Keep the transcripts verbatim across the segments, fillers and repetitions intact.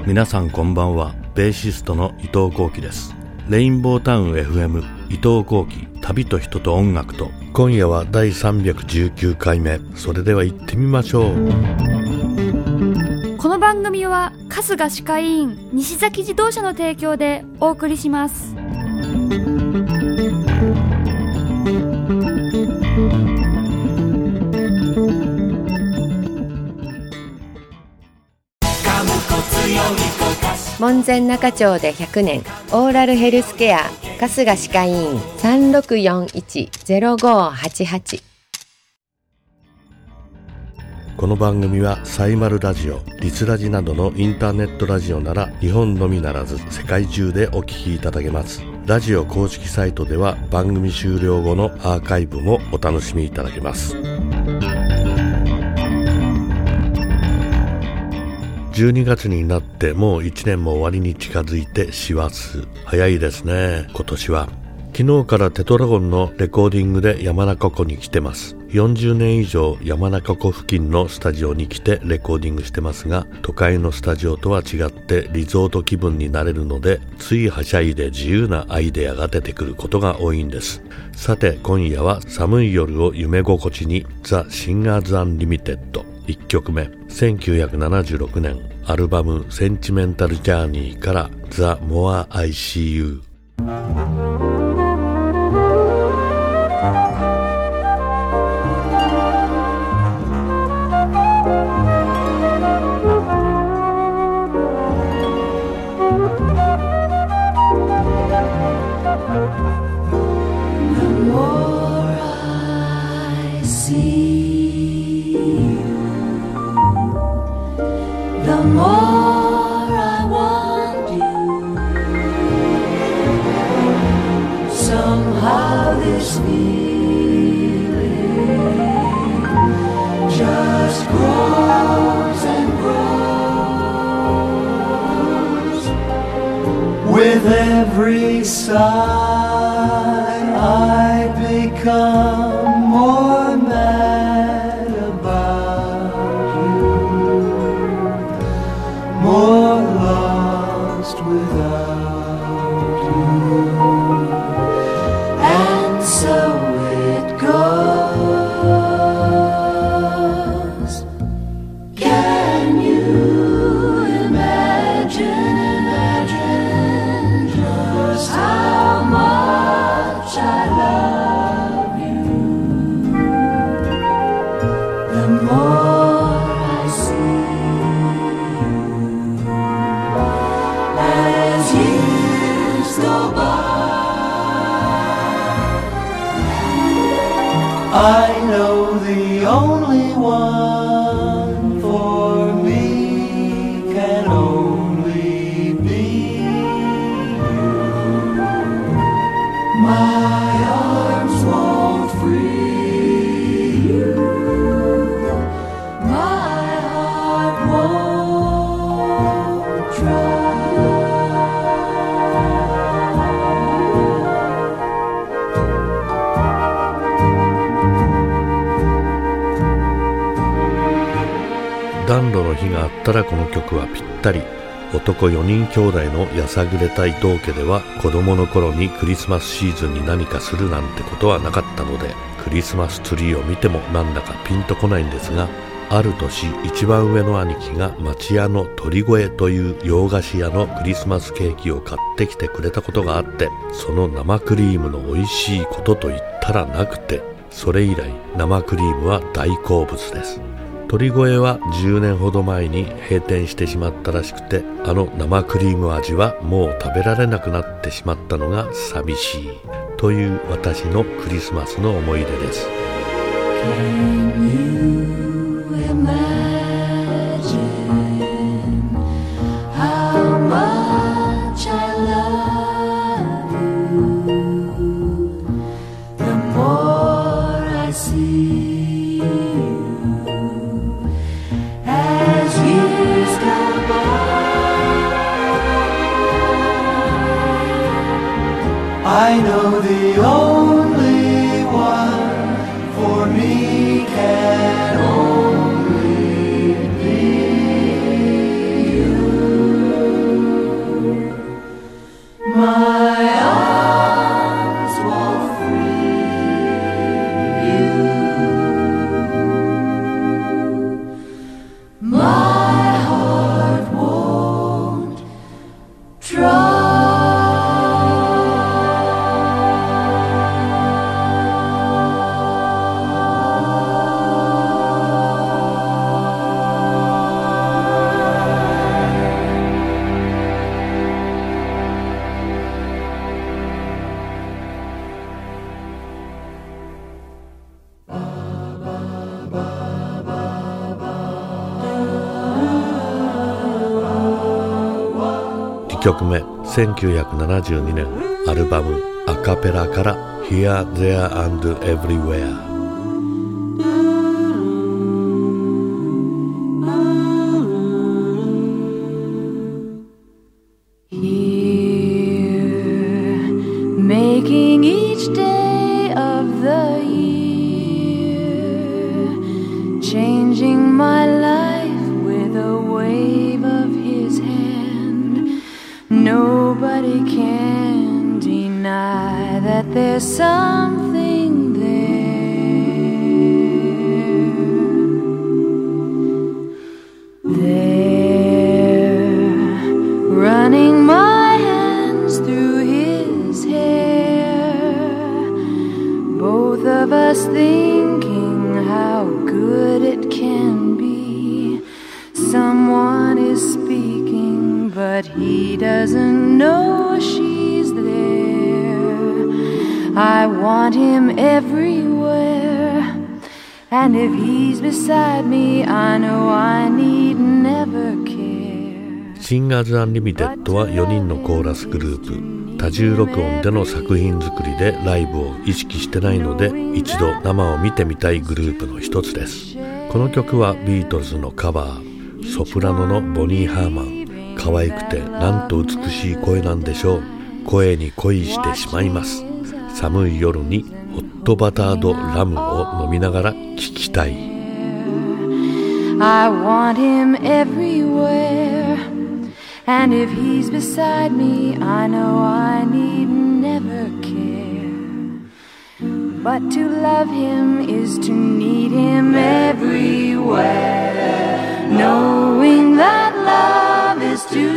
皆さんこんばんは。ベーシストの伊藤幸喜です。レインボータウン エフエム 伊藤幸喜、旅と人と音楽と。今夜はだいさんびゃくじゅうきゅうかいめ。それでは行ってみましょう。 この番組は春日歯科医院西崎自動車の提供でお送りします。 門前仲町でひゃくねん、オーラルヘルスケア春日歯科医院 さんろくよんいち ゼロごはちはち。 この番組はサイマルラジオ、リスラジなどのインターネットラジオなら日本のみならず世界中でお聞きいただけます。ラジオ公式サイトでは番組終了後のアーカイブもお楽しみいただけます。じゅうにがつになってもういちねんも終わりに近づいて師走。早いですね、今年は。昨日からテトラゴンのレコーディングで山中湖に来てます。よんじゅうねん以上山中湖付近のスタジオに来てレコーディングしてますが、都会のスタジオとは違ってリゾート気分になれるので、ついはしゃいで自由なアイデアが出てくることが多いんです。さて今夜は寒い夜を夢心地に、ザ・シンガーズ・アンリミテッドいっきょくめ、せんきゅうひゃくななじゅうろくねんアルバムセンチメンタルジャーニーからThe More I See You。 With every sigh I become more mad about you, more lost without you, and so it goes. Can you imagine how much I love you? The more I see you, as years go by, I know the only one for me can only be you. My arms won't free you, my heart won't try. 暖炉の火があったらこの曲はぴったり。男よにん兄弟のやさぐれたい道家では、子供の頃にクリスマスシーズンに何かするなんてことはなかったので、クリスマスツリーを見てもなんだかピンとこないんですが、ある年一番上の兄貴が町屋の鳥越という洋菓子屋のクリスマスケーキを買ってきてくれたことがあって、その生クリームの美味しいことと言ったらなくて、それ以来生クリームは大好物です。鳥越はじゅうねんほど前に閉店してしまったらしくて、あの生クリーム味はもう食べられなくなってしまったのが寂しいという私のクリスマスの思い出です。 Can you imagine how much I love you? The more I see you, as years go by, I know the only one for me can only be you. きょくめせんきゅうひゃくななじゅうにねんアルバムアカペラから Here, There and Everywhere.Making each day of the year, changing my life with a wave of his hand. Nobody can deny that there's something there. There, running my hands through his hair.Both of us thinking how good it can be. Someone is speaking, but he doesn't know she's there. I want him everywhere, and if he's beside me, I know I need never care. シンガーズアンリミテッドはよにんのコーラスグループ。多重録音での作品作りでライブを意識してないので一度生を見てみたいグループの一つです。この曲はビートルズのカバー、ソプラノのボニー・ハーマン。可愛くてなんと美しい声なんでしょう。声に恋してしまいます。寒い夜にホットバタードラムを飲みながら聴きたい。 I want him everywhere.And if he's beside me, I know I need never care. But to love him is to need him everywhere. Knowing that love is to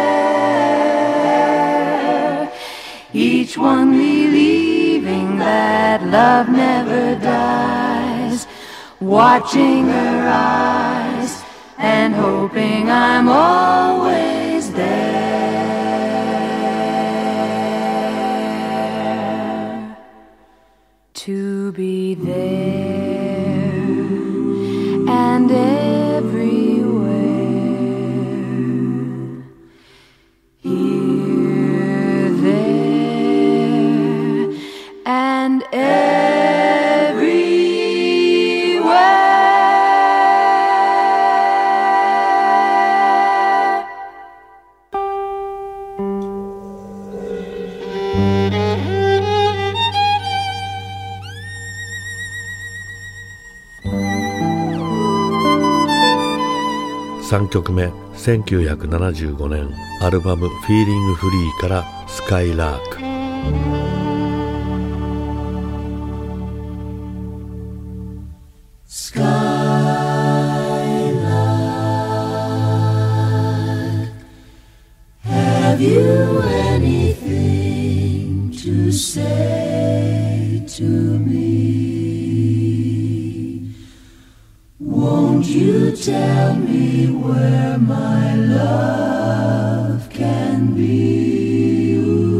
share. Each one believing that love never dies. Watching her eyes.And hoping I'm always there. To be there and everywhere. Here, there and everywhere.さんきょくめせんきゅうひゃくななじゅうごねんアルバム「Feeling Free」から「スカイラーク」。 Have you anything to say to me?Won't you tell me where my love can be?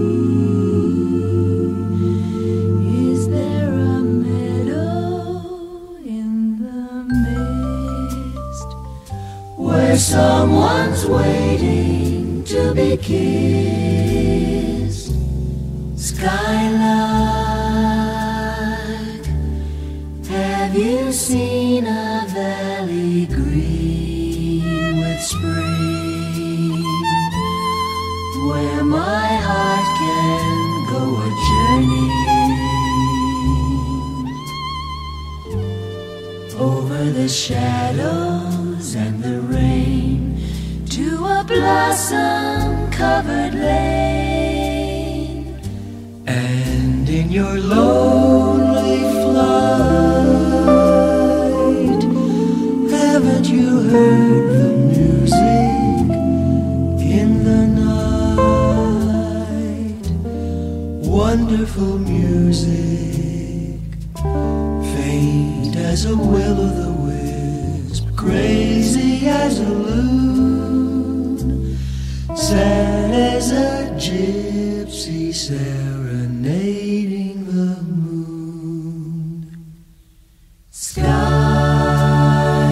Is there a meadow in the mist where someone's waiting to be kissed? Skylark, have you seen a valley green with spring, where my heart can go a journey over the shadows and the rain to a blossom-covered lane, and in your lonely flight.Haven't you heard the music in the night? Wonderful music, faint as a will-o'-the-wisp, crazy as a loon, sad as a gypsy serenading the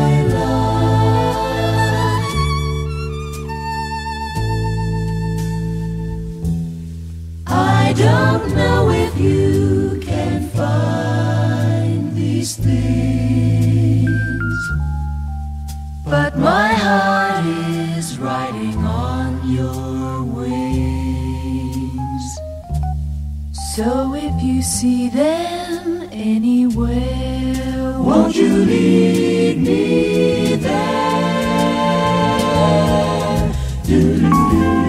moon.Skyline don't know if you can find these things, but my heart is riding on your wings. So if you see them anywhere, won't you lead me there? Do-do-do.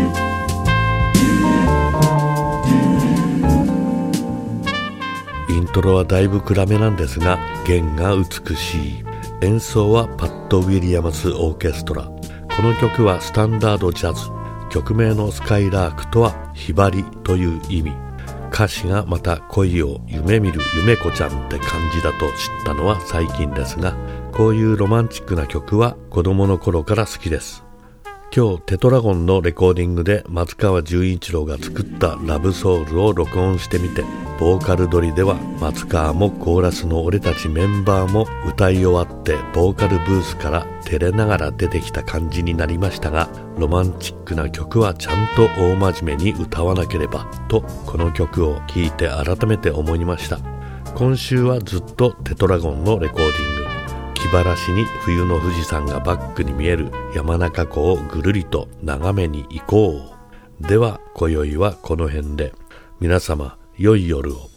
イントロはだいぶ暗めなんですが弦が美しい。演奏はパット・ウィリアムスオーケストラ。この曲はスタンダードジャズ。曲名のスカイラークとはひばりという意味。歌詞がまた恋を夢見る夢子ちゃんって感じだと知ったのは最近ですが、こういうロマンチックな曲は子供の頃から好きです。今日テトラゴンのレコーディングで松川純一郎が作ったラブソウルを録音してみて、ボーカル撮りでは松川もコーラスの俺たちメンバーも歌い終わってボーカルブースから照れながら出てきた感じになりましたが、ロマンチックな曲はちゃんと大真面目に歌わなければとこの曲を聴いて改めて思いました。今週はずっとテトラゴンのレコーディング。気晴らしに冬の富士山がバックに見える山中湖をぐるりと眺めに行こう。では今宵はこの辺で。皆様良い夜を。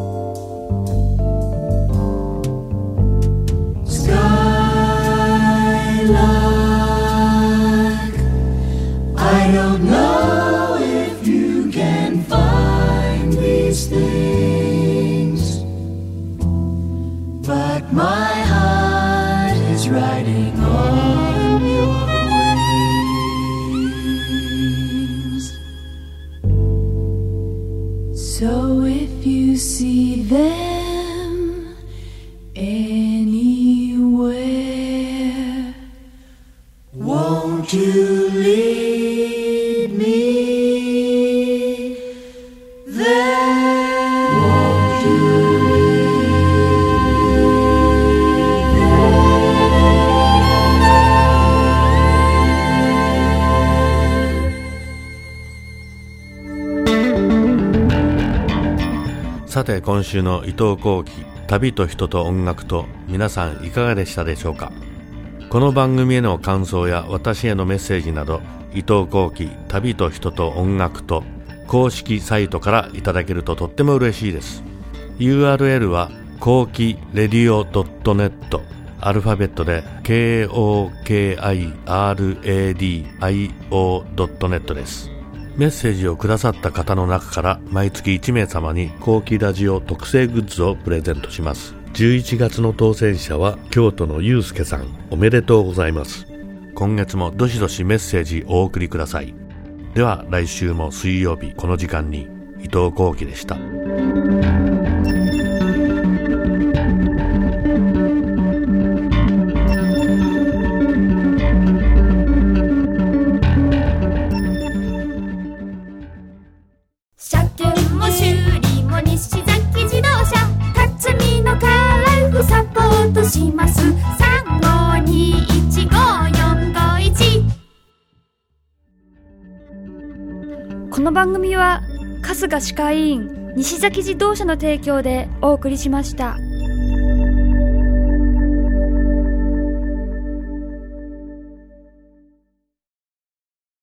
I don't know if you can find these things, but my heart is riding on your wings. So if you see them anywhere, won't you lead me there? Won't you lead me there? さて今週の伊藤幸喜旅と人と音楽と、皆さんいかがでしたでしょうか。この番組への感想や私へのメッセージなど、伊藤幸喜旅と人と音楽と公式サイトからいただけるととっても嬉しいです。 ユーアールエル は幸喜レディオ ドットネット、 アルファベットで ケーオーケーアイアールエーディーアイオー ドットネット です。メッセージをくださった方の中から毎月いち名様に幸喜ラジオ特製グッズをプレゼントします。じゅういちがつの当選者は京都のゆうすけさん、おめでとうございます。今月もどしどしメッセージお送りください。では来週も水曜日この時間に、伊藤幸喜でした。 車検も修理も西崎自動車、辰巳のカラフサポートします。さんごにいちごよんごいち。この番組は春日歯科医院西崎自動車の提供でお送りしました。